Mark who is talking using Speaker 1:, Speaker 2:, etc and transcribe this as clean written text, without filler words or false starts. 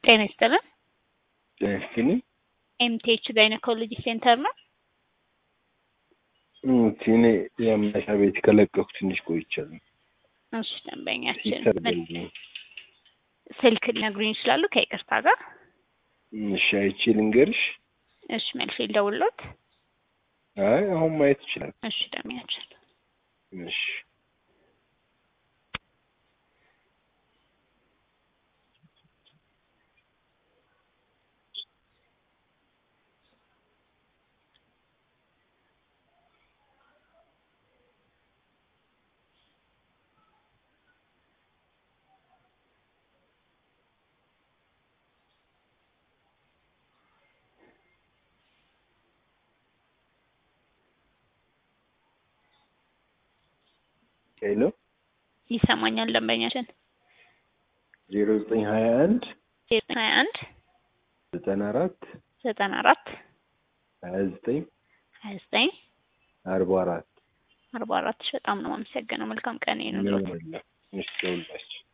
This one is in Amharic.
Speaker 1: ጤና ይስጥልን።
Speaker 2: ጤና
Speaker 1: ኤምቲኤች ጋይናኮሎጂ ሴንተር ነው።
Speaker 2: እኔ የማሻ ቤት ከለቀኩ ትንሽ ቆይቻለሁ።
Speaker 1: እሺ ደንበኛችን
Speaker 2: ይሰርበልኝ።
Speaker 1: ስልክ ሊነግሩኝ ይችላሉ ከይቅርታ ጋር?
Speaker 2: እሺ አይቼ ልንገርሽ።
Speaker 1: እሺ መልሼ ልደውልልዎት?
Speaker 2: አይ አሁን ማየት ይችላል።
Speaker 1: እሺ ደንበኛችን
Speaker 2: እሺ ሄሎ
Speaker 1: ይሰማኛል ደንበኛችን?
Speaker 2: 0921
Speaker 1: 21
Speaker 2: 94
Speaker 1: 94
Speaker 2: 29
Speaker 1: 29
Speaker 2: 44
Speaker 1: 44 በጣም ነው የማመሰግነው። መልካም ቀን ይሁንልዎት።
Speaker 2: እሺ